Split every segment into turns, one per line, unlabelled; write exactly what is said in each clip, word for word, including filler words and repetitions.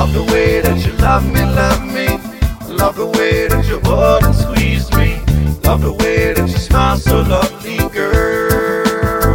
Love the way that you love me, love me. Love the way that you hold and squeeze me. Love the way that you smile so lovely, girl.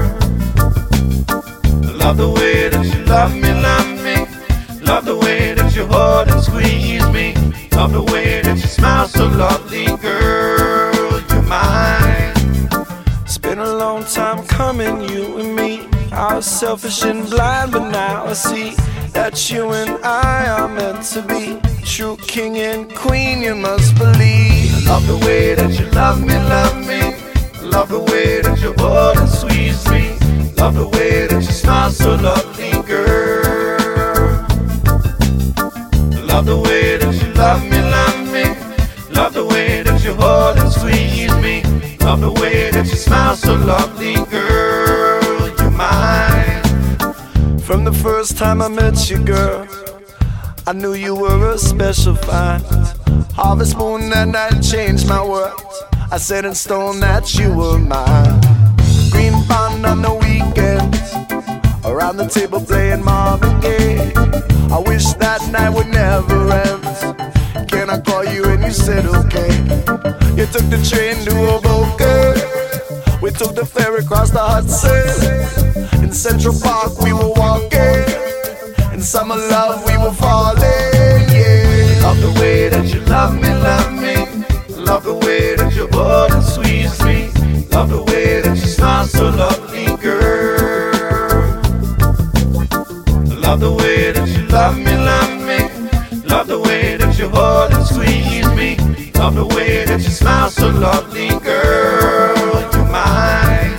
Love the way that you love me, love me. Love the way that you hold and squeeze me. Love the way that you smile so lovely, girl. You're mine.
It's been a long time coming, you and me. I was selfish and blind, but now I see that you and I are meant to be. True king and queen, you must believe.
Love the way that you love me, love me. Love the way that you hold and squeeze me. Love the way that you smile so lovely, girl. Love the way that you love me, love me. Love the way that you hold and squeeze me. Love the way that you smile so lovely, girl. You're mine.
From the first time I met you, girl, I knew you were a special find. Harvest moon that night changed my world. I set in stone that you were mine. Green pond on the weekends, around the table playing Marvin Gaye. I wish that night would never end. Can I call you? And you said okay. You took the train to Hoboken. We took the ferry across the Hudson. In Central Park we were walking. In summer love we were falling, yeah.
Love the way that you love me, love me. Love the way that you hold and squeeze me. Love the way that you smile so lovely, girl. Love the way that you love me, love me. Love the way that you hold and squeeze me. Love the way that you smile so lovely, girl. You're mine.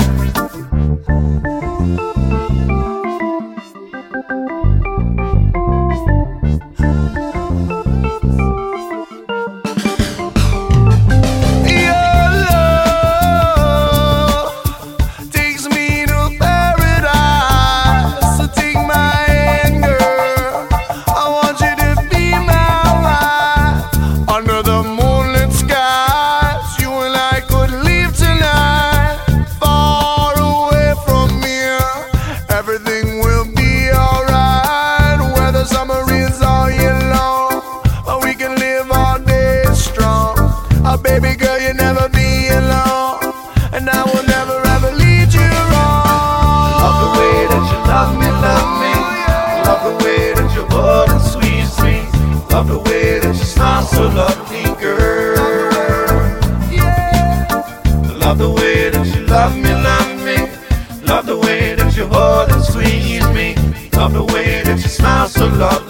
Baby girl, you'll never be alone, and I will never ever lead you wrong.
Love the way that you love me, love me. Love the way that you hold and squeeze me. Love the way that you smile so lovely, girl. Love the way that you love me, love me. Love the way that you hold and squeeze me. Love the way that you smile so lovely.